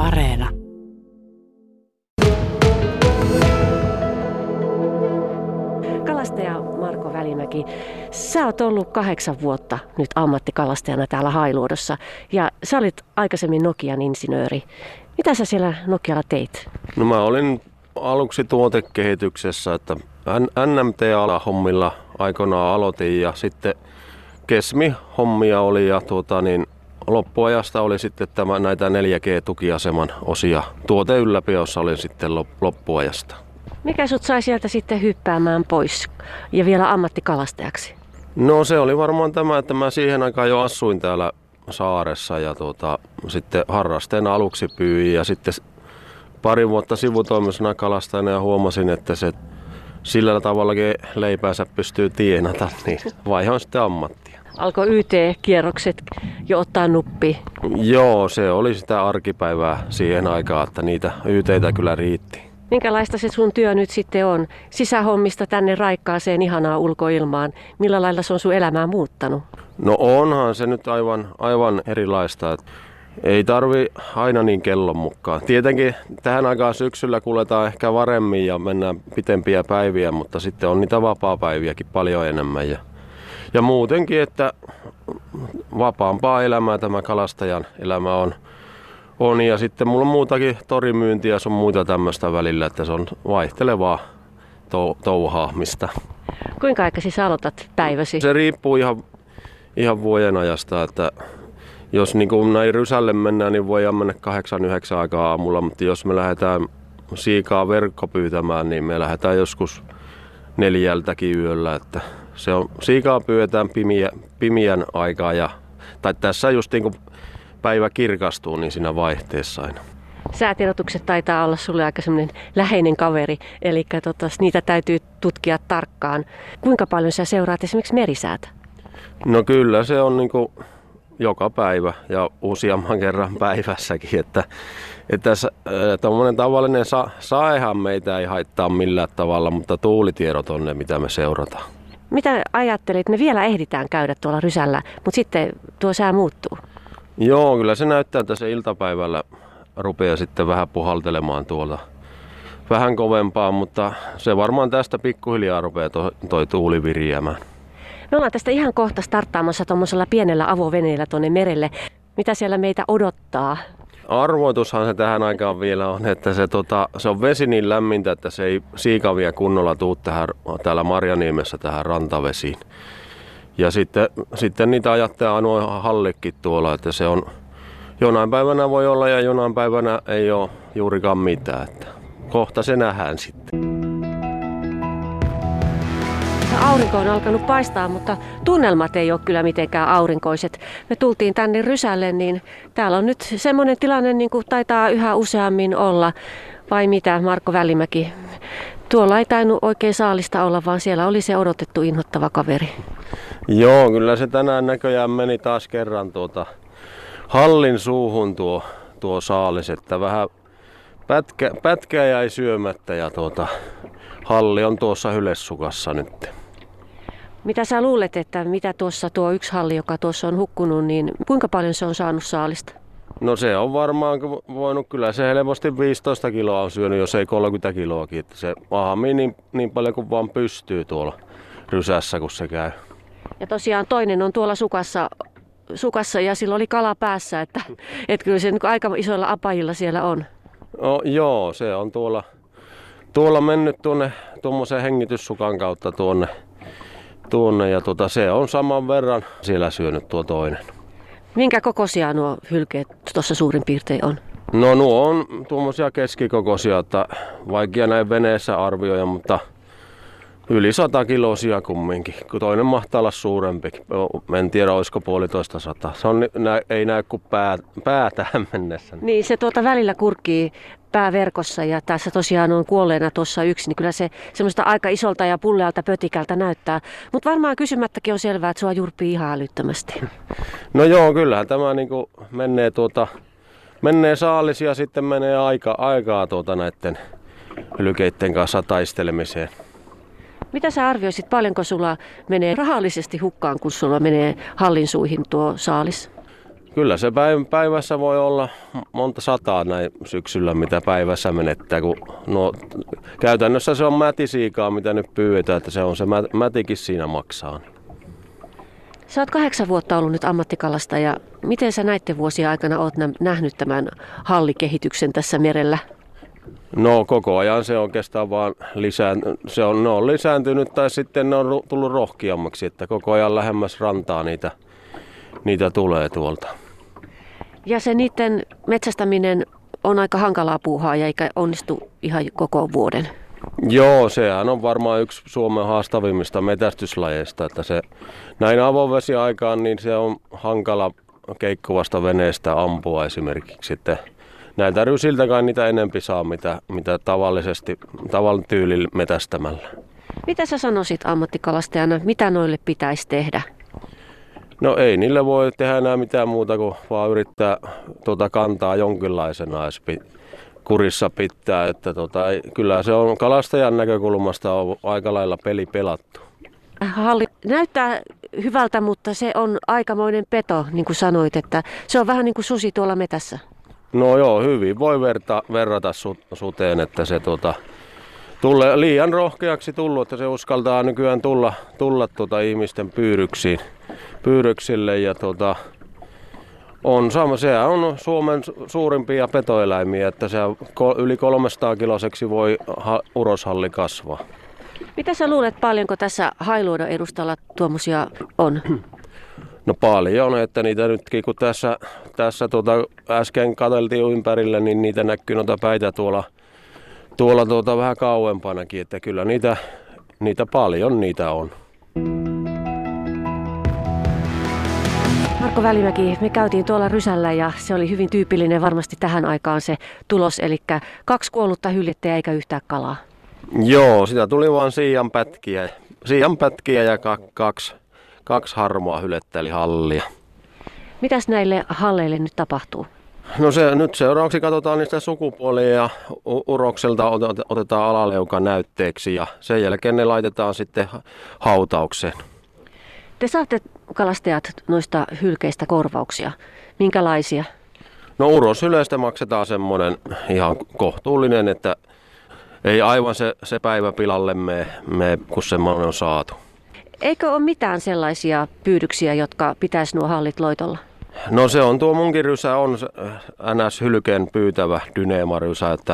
Areena. Kalastaja Marko Välimäki, sä oot ollut 8 vuotta nyt ammattikalastajana täällä Hailuodossa ja sä olit aikaisemmin Nokian insinööri. Mitä sä siellä Nokialla teit? No mä olin aluksi tuotekehityksessä, että NMT-hommilla aikoinaan aloitin ja sitten Kesmi-hommia oli ja loppuajasta oli sitten näitä 4G-tukiaseman osia. Tuoteylläpidossa olin sitten loppuajasta. Mikä sut sai sieltä sitten hyppäämään pois ja vielä ammattikalastajaksi? No se oli varmaan tämä, että mä siihen aikaan jo asuin täällä saaressa ja sitten harrasteen aluksi pyyhin ja sitten pari vuotta sivutoimisena kalastajana ja huomasin, että se sillä tavallakin leipäänsä pystyy tienata, niin vaihoin sitten ammattia. Alkoi YT-kierrokset jo ottaa nuppi? Joo, se oli sitä arkipäivää siihen aikaan, että niitä YT:itä kyllä riitti. Minkälaista se sun työ nyt sitten on? Sisähommista tänne raikkaaseen ihanaa ulkoilmaan. Millä lailla se on sun elämää muuttanut? No onhan se nyt aivan erilaista. Ei tarvi aina niin kellon mukaan. Tietenkin tähän aikaan syksyllä kuljetaan ehkä varemmin ja mennään pitempiä päiviä, mutta sitten on niitä vapaapäiviäkin paljon enemmän. Ja muutenkin, että vapaampaa elämää tämä kalastajan elämä on. Ja sitten mulla on muutakin torimyyntiä ja sun muita tämmöistä välillä, että se on vaihtelevaa touhaamista. Kuinka aikaisin sä aloitat päiväsi? Se riippuu ihan vuoden ajasta, että jos niin kuin näin rysälle mennään, niin voidaan mennä 8-9 aikaa aamulla, mutta jos me lähdetään siikaa verkkopyytämään, niin me lähdetään joskus 4:00 yöllä, että se on, siikaa pyydetään pimiän aikaa tai tässä just niin kuin päivä kirkastuu, niin siinä vaihteessa aina. Säätiedotukset taitaa olla sulle aika semmoinen läheinen kaveri, eli niitä täytyy tutkia tarkkaan. Kuinka paljon sä seuraat esimerkiksi merisäätä? No kyllä se on niinku joka päivä ja useamman kerran päivässäkin, että tommonen tavallinen saehan meitä ei haittaa millään tavalla, mutta tuulitiedot on ne, mitä me seurataan. Mitä ajattelit? Me vielä ehditään käydä tuolla rysällä, mutta sitten tuo sää muuttuu. Joo, kyllä se näyttää, että se iltapäivällä rupeaa sitten vähän puhaltelemaan tuolta vähän kovempaa, mutta se varmaan tästä pikkuhiljaa rupeaa toi tuuli viriämään. Me ollaan tästä ihan kohta starttaamassa tuommoisella pienellä avoveneellä tuonne merelle. Mitä siellä meitä odottaa? Arvoitushan se tähän aikaan vielä on, että se on vesi niin lämmintä, että se ei siikavia kunnolla tuu täällä Marjaniemessä tähän rantavesiin. Ja sitten niitä ajattelee nuo hallikin tuolla, että se on jonain päivänä voi olla ja jonain päivänä ei ole juurikaan mitään. Että kohta se nähdään sitten. Aurinko on alkanut paistaa, mutta tunnelmat ei ole kyllä mitenkään aurinkoiset. Me tultiin tänne rysälle, niin täällä on nyt semmoinen tilanne, niin kuin taitaa yhä useammin olla. Vai mitä, Marko Välimäki? Tuolla ei tainnut oikein saalista olla, vaan siellä oli se odotettu inhottava kaveri. Joo, kyllä se tänään näköjään meni taas kerran hallin suuhun tuo saalis, että vähän pätkää jäi syömättä ja halli on tuossa hylessukassa nyt. Mitä sä luulet, että mitä tuo yksi halli, joka tuossa on hukkunut, niin kuinka paljon se on saanut saalista? No se on varmaan voinut, kyllä se helposti 15 kiloa on syönyt, jos ei 30 kiloakin. Että se ahmii niin paljon kuin vaan pystyy tuolla rysässä, kun se käy. Ja tosiaan toinen on tuolla sukassa ja sillä oli kala päässä, että kyllä se aika isoilla apajilla siellä on. No, joo, se on tuolla mennyt tuommoisen hengityssukan kautta tuonne ja se on saman verran siellä syönyt tuo toinen. Minkä kokoisia nuo hylkeet tuossa suurin piirtein on? No nuo on tuommoisia keskikokoisia, että vaikea näin veneessä arvioida, mutta yli 100 kilosia kumminkin, kun toinen mahtaa olla suurempi. En tiedä, olisiko 150. Se on, ei näy kuin pää tähän mennessä. Niin, se välillä kurkkii pääverkossa ja tässä tosiaan on kuolleena tuossa yksi, niin kyllä se semmoista aika isolta ja pullealta pötikältä näyttää. Mutta varmaan kysymättäkin on selvää, että sua jurppii ihan älyttömästi. No joo, kyllähän tämä niinku menee saalis ja sitten menee aikaa näiden hylkeiden kanssa taistelemiseen. Mitä sä arvioisit, paljonko sulla menee rahallisesti hukkaan, kun sulla menee hallin suihin tuo saalis? Kyllä se päivässä voi olla monta sataa näin syksyllä, mitä päivässä menettää. Kun käytännössä se on mätisiikaa, mitä nyt pyydetään, että se on se mätikin siinä maksaa. Sä oot 8 vuotta ollut nyt ammattikalastaja. Miten sä näiden vuosien aikana oot nähnyt tämän hallikehityksen tässä merellä? No koko ajan se oikeastaan vaan ne on lisääntynyt tai sitten ne on tullut rohkeammaksi, että koko ajan lähemmäs rantaa niitä tulee tuolta. Ja se niiden metsästäminen on aika hankalaa puuhaa ja eikä onnistu ihan koko vuoden. Joo, sehän on varmaan yksi Suomen haastavimmista metästyslajeista, että se näin avovesiaikaan niin se on hankala keikkuvasta veneestä ampua esimerkiksi. Että näiltä rysiltä kai niitä enempi saa, mitä tavallinen tyylillä metästämällä. Mitä sä sanoisit ammattikalastajana, mitä noille pitäisi tehdä? No ei niille voi tehdä enää mitään muuta kuin vaan yrittää kantaa jonkinlaisena kurissa pitää. Että kyllä se on kalastajan näkökulmasta on aika lailla peli pelattu. Halli näyttää hyvältä, mutta se on aikamoinen peto, niin kuin sanoit, että se on vähän niin kuin susi tuolla metässä. No joo, hyvin voi verrata suteen, että se tulee liian rohkeaksi tullut, että se uskaltaa nykyään tulla ihmisten pyydyksille ja sehän on Suomen suurimpia petoeläimiä, että se yli 300 kiloseksi voi uroshalli kasvaa. Mitä sä luulet, paljonko tässä Hailuodon edustalla tuommoisia on? No paljon, että niitä nytkin kun tässä äsken katseltiin ympärille, niin niitä näkyy noita päitä tuolla vähän kauempanakin, että kyllä niitä paljon niitä on. Marko Välimäki, me käytiin tuolla rysällä ja se oli hyvin tyypillinen varmasti tähän aikaan se tulos, eli 2 kuollutta hyljettä eikä yhtään kalaa. Joo, sitä tuli vaan siian pätkiä ja kaksi harmoa hylettä eli hallia. Mitäs näille halleille nyt tapahtuu? No nyt seuraavaksi katsotaan niistä sukupuolia ja urokselta otetaan alaleuka näytteeksi ja sen jälkeen ne laitetaan sitten hautaukseen. Te saatte kalastajat noista hylkeistä korvauksia. Minkälaisia? No uroshyleistä maksetaan semmoinen ihan kohtuullinen, että ei aivan se päivä pilalle mene, kun semmoinen on saatu. Eikö ole mitään sellaisia pyydyksiä, jotka pitäisi nuo hallit loitolla? No se on tuo munkin rysä on NS-hylkeen pyytävä dyneemarysä, että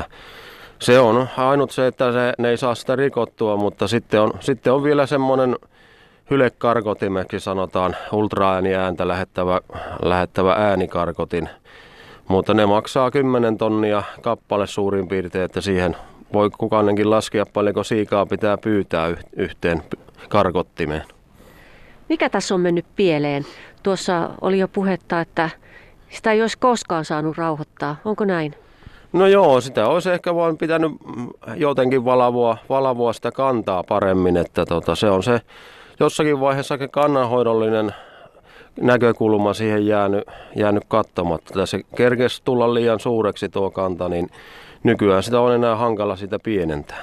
se on ainut se, että ne ei saa sitä rikottua, mutta sitten on vielä semmoinen hylekarkotimeksi sanotaan ultraääniääntä lähettävä äänikarkotin, mutta ne maksaa 10 tonnia kappale suurin piirtein, että siihen voi kukainenkin laskea paljonko siikaa pitää pyytää yhteen karkottimeen. Mikä tässä on mennyt pieleen? Tuossa oli jo puhetta, että sitä ei olisi koskaan saanut rauhoittaa. Onko näin? No joo, sitä olisi ehkä vaan pitänyt jotenkin valavoa sitä kantaa paremmin, että se on se jossakin vaiheessa kannanhoidollinen näkökulma siihen jäänyt katsomatta. Tässä kerkesi tulla liian suureksi tuo kanta, niin nykyään sitä on enää hankala sitä pienentää.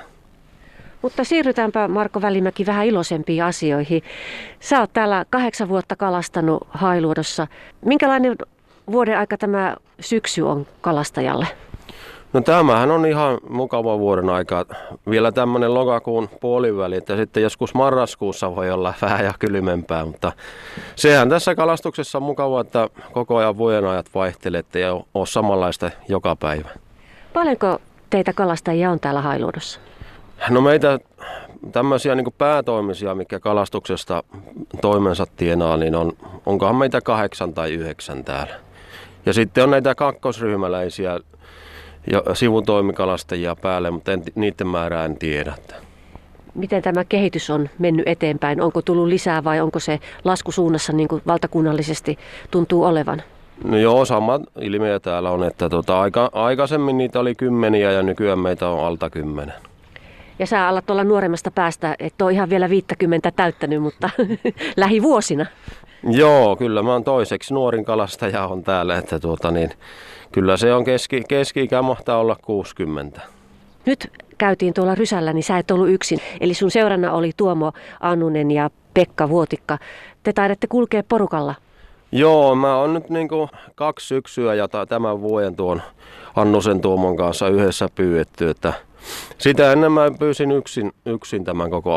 Mutta siirrytäänpä Marko Välimäki vähän iloisempiin asioihin. Sä oot täällä 8 vuotta kalastanut Hailuodossa. Minkälainen vuoden aika tämä syksy on kalastajalle? No tämähän on ihan mukava vuoden aika. Vielä tämmöinen lokakuun puoliväli, että sitten joskus marraskuussa voi olla vähän ja kylmempää, mutta sehän tässä kalastuksessa on mukavaa, että koko ajan vuodenajat vaihtelee, ettei ole samanlaista joka päivä. Paljonko teitä kalastajia on täällä Hailuodossa? No meitä tämmöisiä niin kuin päätoimisia, mikä kalastuksesta toimensa tienaa, niin onkohan meitä 8 tai 9 täällä. Ja sitten on näitä kakkosryhmäläisiä ja sivutoimikalastajia päälle, mutta niiden määrää en tiedä. Miten tämä kehitys on mennyt eteenpäin? Onko tullut lisää vai onko se laskusuunnassa niin kuin valtakunnallisesti tuntuu olevan? No joo, sama ilmiö täällä on, että aikaisemmin niitä oli 10 ja nykyään meitä on alta 10. Ja sä alat olla nuoremmasta päästä, et ole ihan vielä 50 täyttänyt, mutta lähivuosina. Joo, kyllä mä oon toiseksi nuorin kalastaja on täällä, että kyllä se on keski-ikä mahtaa olla 60. Nyt käytiin tuolla rysällä, niin sä et ollut yksin. Eli sun seurana oli Tuomo Annunen ja Pekka Vuotikka. Te taidatte kulkea porukalla. Joo, mä oon nyt 2 syksyä ja tämän vuoden tuon Annusen Tuomon kanssa yhdessä pyydetty, että sitä ennen mä pyysin yksin tämän koko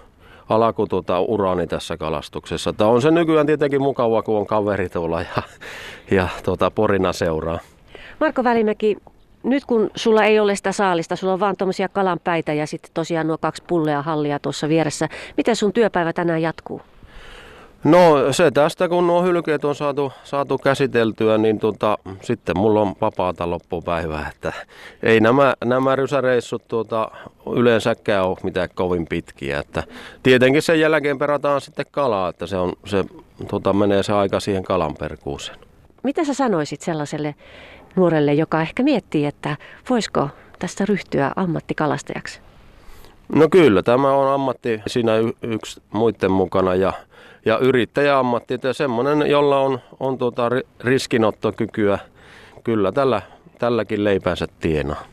urani tässä kalastuksessa. Tää on se nykyään tietenkin mukavaa, kun on kaveri tuolla ja porina seuraa. Marko Välimäki, nyt kun sulla ei ole sitä saalista, sulla on vaan tuommoisia kalanpäitä ja sitten tosiaan nuo 2 pullea hallia tuossa vieressä. Miten sun työpäivä tänään jatkuu? No se tästä, kun nuo hylkeet on saatu käsiteltyä, niin sitten mulla on vapaata loppupäivää. Että ei nämä rysäreissut yleensäkään ole mitään kovin pitkiä. Että tietenkin sen jälkeen perataan sitten kalaa, että se menee se aika siihen kalanperkuuseen. Mitä sä sanoisit sellaiselle nuorelle, joka ehkä miettii, että voisiko tästä ryhtyä ammattikalastajaksi? No kyllä, tämä on ammatti siinä yksi muiden mukana ja yrittäjäammatti, että semmoinen, jolla on riskinottokykyä, kyllä tälläkin leipänsä tienaa.